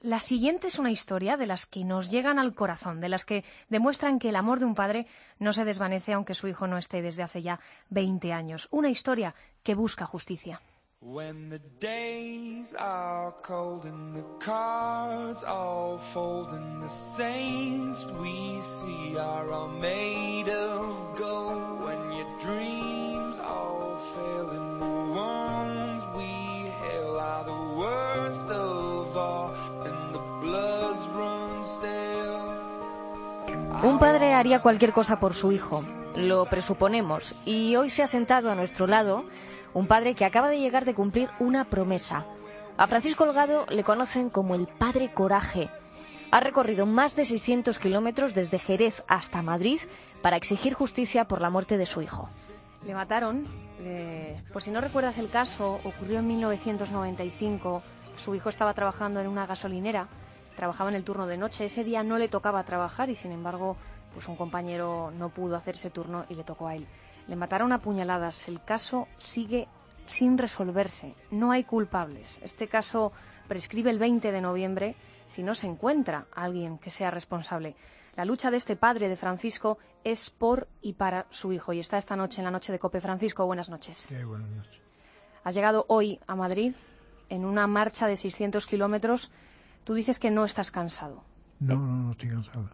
La siguiente es una historia de las que nos llegan al corazón, de las que demuestran que el amor de un padre no se desvanece aunque su hijo no esté desde hace ya 20 años. Una historia que busca justicia. When the days are cold and the cards all fold and the saints we see are all made of gold, when your dreams all fail and the wounds we hail are the worst of all and the bloods run stale. Un padre haría cualquier cosa por su hijo, lo presuponemos, y hoy se ha sentado a nuestro lado un padre que acaba de llegar de cumplir una promesa. A Francisco Holgado le conocen como el Padre Coraje. Ha recorrido más de 600 kilómetros desde Jerez hasta Madrid para exigir justicia por la muerte de su hijo. Le mataron, por si no recuerdas el caso, ocurrió en 1995. Su hijo estaba trabajando en una gasolinera, trabajaba en el turno de noche. Ese día no le tocaba trabajar y, sin embargo, pues un compañero no pudo hacer ese turno y le tocó a él. Le mataron a puñaladas. El caso sigue sin resolverse. No hay culpables. Este caso prescribe el 20 de noviembre si no se encuentra alguien que sea responsable. La lucha de este padre de Francisco es por y para su hijo. Y está esta noche en la noche de COPE. Francisco, buenas noches. Sí, buenas noches. Has llegado hoy a Madrid en una marcha de 600 kilómetros. Tú dices que no estás cansado. No estoy cansado.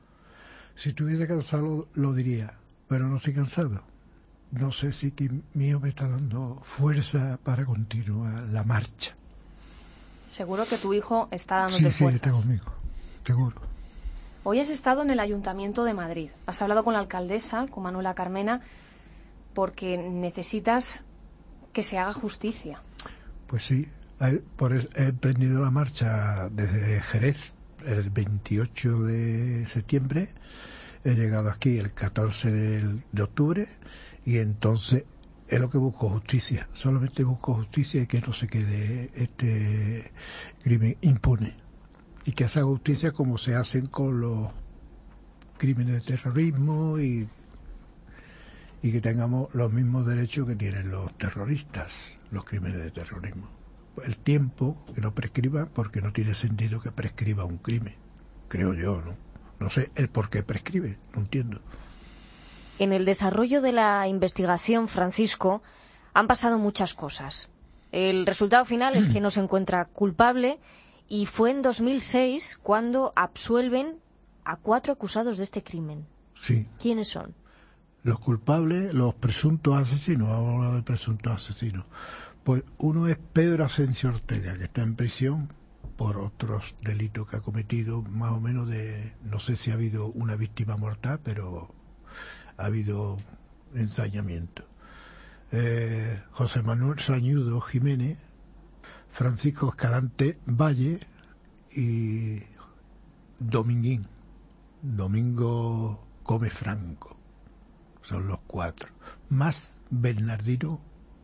Si estuviese cansado lo diría, pero no estoy cansado. No sé si que mío me está dando fuerza para continuar la marcha. Seguro que tu hijo está dándote fuerza. Sí, está conmigo, seguro. Hoy has estado en el Ayuntamiento de Madrid. Has hablado con la alcaldesa, con Manuela Carmena, porque necesitas que se haga justicia. Pues sí, he emprendido la marcha desde Jerez el 28 de septiembre. He llegado aquí el 14 de octubre. Y entonces es lo que busco, justicia. Solamente busco justicia y que no se quede este crimen impune. Y que se haga justicia como se hacen con los crímenes de terrorismo y que tengamos los mismos derechos que tienen los terroristas, los crímenes de terrorismo. El tiempo, que no prescriba, porque no tiene sentido que prescriba un crimen. Creo yo, ¿no? No sé el por qué prescribe, no entiendo. En el desarrollo de la investigación, Francisco, han pasado muchas cosas. El resultado final es que no se encuentra culpable y fue en 2006 cuando absuelven a 4 acusados de este crimen. Sí. ¿Quiénes son? Los culpables, los presuntos asesinos. Vamos a hablar de presuntos asesinos. Pues uno es Pedro Asensio Ortega, que está en prisión por otros delitos que ha cometido, más o menos no sé si ha habido una víctima mortal, pero ha habido ensañamiento. José Manuel Sañudo Jiménez, Francisco Escalante Valle y Domingo Gómez Franco. Son los 4. Más Bernardino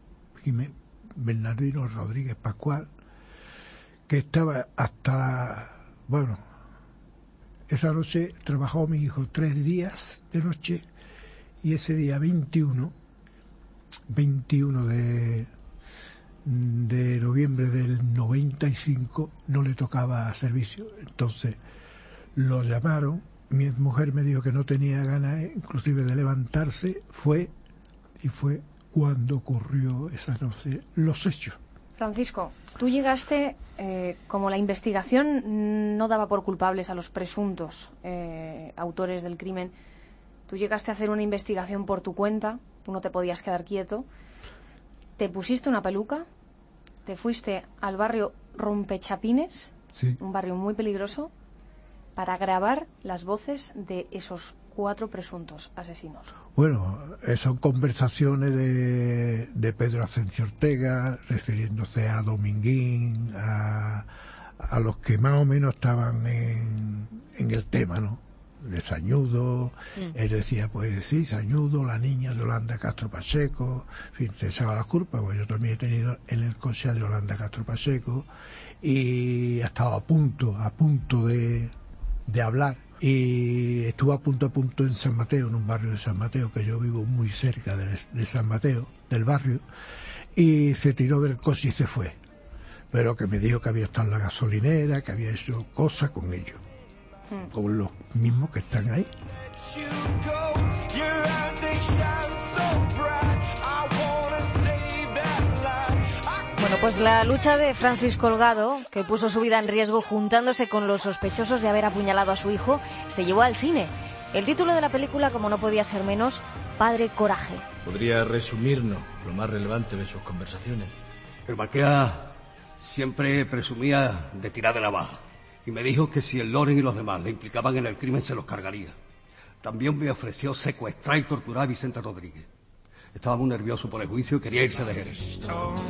Rodríguez Pascual, que estaba esa noche trabajó mi hijo 3 días de noche. Y ese día 21 de noviembre del 95 no le tocaba servicio. Entonces lo llamaron, mi mujer me dijo que no tenía ganas inclusive de levantarse, fue cuando ocurrió esa noche los hechos. Francisco, tú llegaste, como la investigación no daba por culpables a los presuntos autores del crimen, tú llegaste a hacer una investigación por tu cuenta, tú no te podías quedar quieto, te pusiste una peluca, te fuiste al barrio Rompechapines, sí, un barrio muy peligroso, para grabar las voces de esos 4 presuntos asesinos. Bueno, son conversaciones de Pedro Asensio Ortega, refiriéndose a Dominguín, a los que más o menos estaban en el tema, ¿no? De Sañudo, él decía, pues sí, Sañudo, la niña de Yolanda Castro Pacheco, en fin, se echaba la culpa, pues yo también he tenido en el coche a Yolanda Castro Pacheco y ha estado a punto de hablar, y estuvo a punto en San Mateo, en un barrio de San Mateo, que yo vivo muy cerca de San Mateo, del barrio, y se tiró del coche y se fue. pero que me dijo que había estado en la gasolinera, que había hecho cosas con ellos, con los mismos que están ahí. Bueno, pues la lucha de Francis Colgado, que puso su vida en riesgo juntándose con los sospechosos de haber apuñalado a su hijo, se llevó al cine. El título de la película, como no podía ser menos, Padre Coraje. ¿Podría resumirnos lo más relevante de sus conversaciones? El Baquea siempre presumía de tirar de navaja y me dijo que si el Loren y los demás le implicaban en el crimen se los cargaría. También me ofreció secuestrar y torturar a Vicente Rodríguez. Estaba muy nervioso por el juicio y quería irse de Jerez.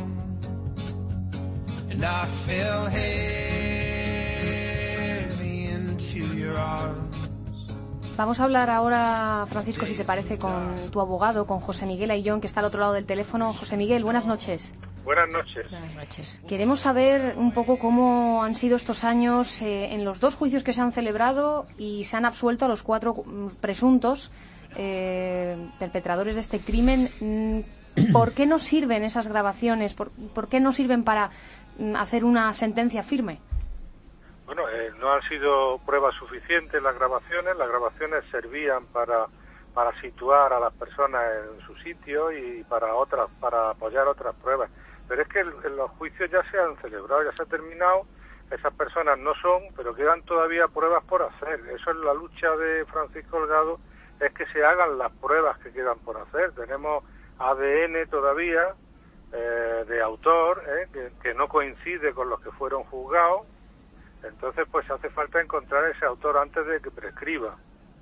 Vamos a hablar ahora, Francisco, si te parece, con tu abogado, con José Miguel Ayllón, que está al otro lado del teléfono. José Miguel, buenas noches. Buenas noches. Buenas noches. Queremos saber un poco cómo han sido estos años en los 2 juicios que se han celebrado y se han absuelto a los 4 presuntos perpetradores de este crimen. ¿Por qué no sirven esas grabaciones? ¿Por qué no sirven para hacer una sentencia firme? Bueno, no han sido pruebas suficientes las grabaciones. Las grabaciones servían para situar a las personas en su sitio y para apoyar otras pruebas. Pero es que los juicios ya se han celebrado, ya se ha terminado. Esas personas no son, pero quedan todavía pruebas por hacer. Eso es la lucha de Francisco Colgado, es que se hagan las pruebas que quedan por hacer. Tenemos ADN todavía de autor, que no coincide con los que fueron juzgados. Entonces, pues hace falta encontrar ese autor antes de que prescriba.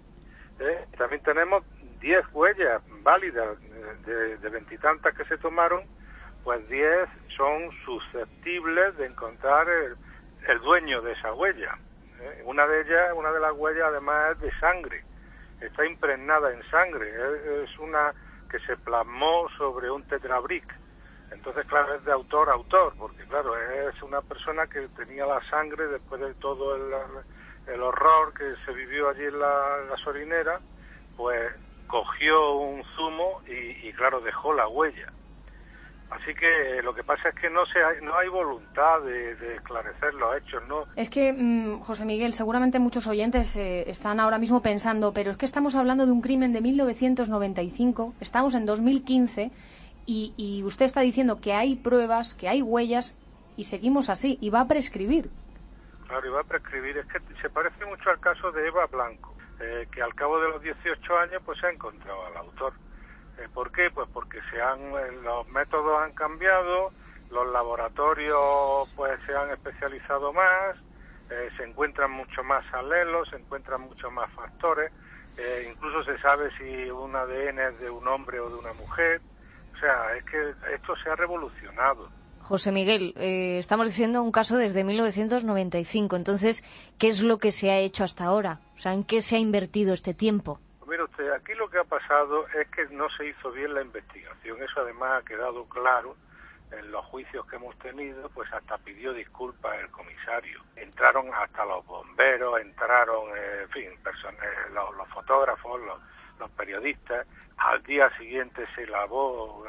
También tenemos 10 huellas válidas de 20 y tantas que se tomaron, pues 10 son susceptibles de encontrar el dueño de esa huella. Una de las huellas además es de sangre, está impregnada en sangre, es una que se plasmó sobre un tetrabric. Entonces, claro, es de autor, porque claro, es una persona que tenía la sangre después de todo el horror que se vivió allí en la gasolinera, pues cogió un zumo y claro, dejó la huella. Así que lo que pasa es que no hay voluntad de esclarecer los hechos, ¿no? Es que, José Miguel, seguramente muchos oyentes están ahora mismo pensando, pero es que estamos hablando de un crimen de 1995, estamos en 2015 y usted está diciendo que hay pruebas, que hay huellas y seguimos así, y va a prescribir. Claro, y va a prescribir. Es que se parece mucho al caso de Eva Blanco, que al cabo de los 18 años pues se ha encontrado al autor. ¿Por qué? Pues porque los métodos han cambiado, los laboratorios pues se han especializado más, se encuentran mucho más alelos, se encuentran muchos más factores, incluso se sabe si un ADN es de un hombre o de una mujer. O sea, es que esto se ha revolucionado. José Miguel, estamos diciendo un caso desde 1995, entonces, ¿qué es lo que se ha hecho hasta ahora? O sea, ¿en qué se ha invertido este tiempo? Pues mire usted, aquí lo que ha pasado es que no se hizo bien la investigación. Eso además ha quedado claro en los juicios que hemos tenido, pues hasta pidió disculpas el comisario. Entraron hasta los bomberos, en fin, los fotógrafos, los periodistas. Al día siguiente se lavó,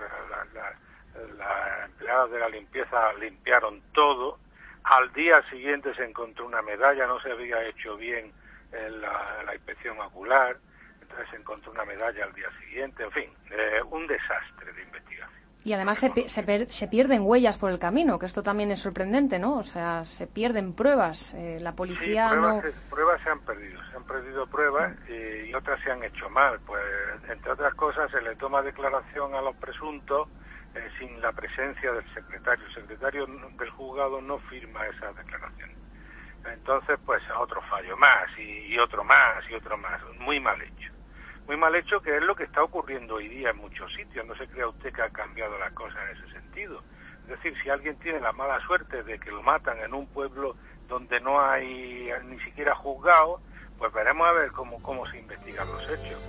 las empleadas de la limpieza limpiaron todo. Al día siguiente se encontró una medalla, no se había hecho bien la inspección ocular, entonces se encontró una medalla al día siguiente. En fin, un desastre de investigación. Y además se pierden huellas por el camino, que esto también es sorprendente, ¿no? O sea, se pierden pruebas. La policía pruebas se han perdido pruebas y otras se han hecho mal. Pues, entre otras cosas, se le toma declaración a los presuntos sin la presencia del secretario. El secretario del juzgado no firma esa declaración. Entonces, pues, otro fallo más y otro más y otro más. Muy mal hecho. Muy mal hecho, que es lo que está ocurriendo hoy día en muchos sitios. No se crea usted que ha cambiado la cosa en ese sentido. Es decir, si alguien tiene la mala suerte de que lo matan en un pueblo donde no hay ni siquiera juzgado, pues veremos a ver cómo se investigan los hechos.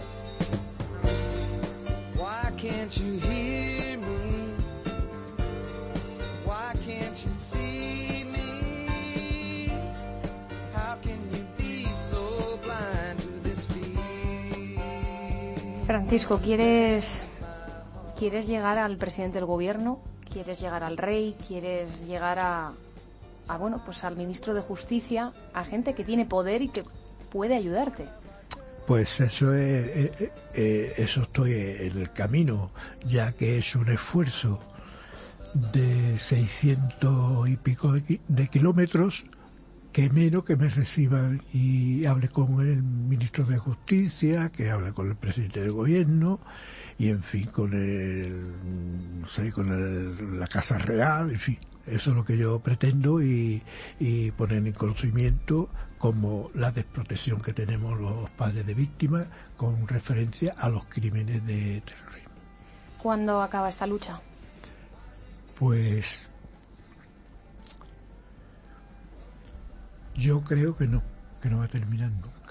Why can't you hear me? Why can't you see me? How can you be so blind to this fear? Francisco, ¿quieres llegar al presidente del gobierno? quieres llegar al rey, quieres llegar a bueno, pues al ministro de Justicia, a gente que tiene poder y que puede ayudarte. Pues eso estoy en el camino, ya que es un esfuerzo de 600 y pico de kilómetros, que menos que me reciban y hable con el ministro de Justicia, que hable con el presidente del gobierno y en fin con la Casa Real, en fin. Eso es lo que yo pretendo y poner en conocimiento como la desprotección que tenemos los padres de víctimas con referencia a los crímenes de terrorismo. ¿Cuándo acaba esta lucha? Pues yo creo que no va a terminar nunca.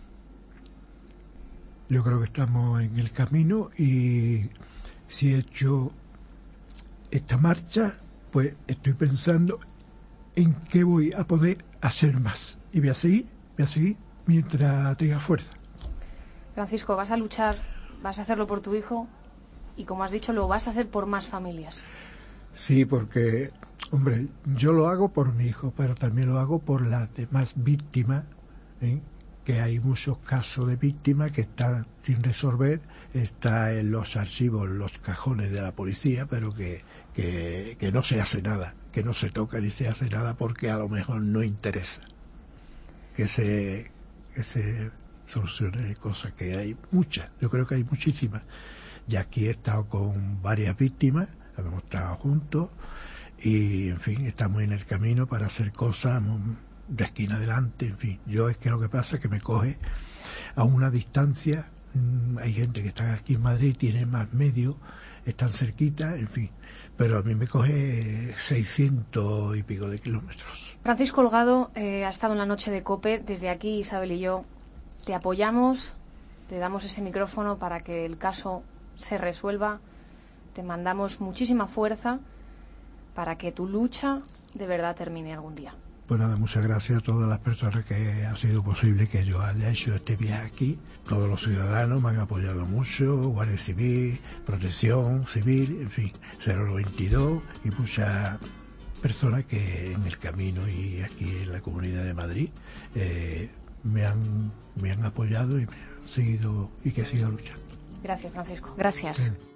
Yo creo que estamos en el camino y si he hecho esta marcha, pues estoy pensando en qué voy a poder hacer más. Y voy a seguir mientras tenga fuerza. Francisco, vas a luchar, vas a hacerlo por tu hijo y, como has dicho, lo vas a hacer por más familias. Sí, porque, hombre, yo lo hago por mi hijo, pero también lo hago por las demás víctimas, ¿eh? Que hay muchos casos de víctimas que están sin resolver, está en los archivos, en los cajones de la policía, pero que no se hace nada, que no se toca ni se hace nada porque a lo mejor no interesa que se solucione cosas, que hay muchas, yo creo que hay muchísimas. Y aquí he estado con varias víctimas, hemos estado juntos y en fin, estamos en el camino para hacer cosas de esquina adelante, en fin. Yo es que lo que pasa es que me coge a una distancia, hay gente que está aquí en Madrid, tiene más medios, están cerquita, en fin, pero a mí me coge 600 y pico de kilómetros. Francisco Holgado ha estado en la noche de COPE. Desde aquí, Isabel y yo te apoyamos, te damos ese micrófono para que el caso se resuelva, te mandamos muchísima fuerza para que tu lucha de verdad termine algún día. Pues nada, muchas gracias a todas las personas que ha sido posible que yo haya hecho este viaje aquí. Todos los ciudadanos me han apoyado mucho, Guardia Civil, Protección Civil, en fin, 022 y muchas personas que en el camino y aquí en la Comunidad de Madrid me han apoyado y me han seguido y que siga luchando. Gracias, Francisco. Gracias.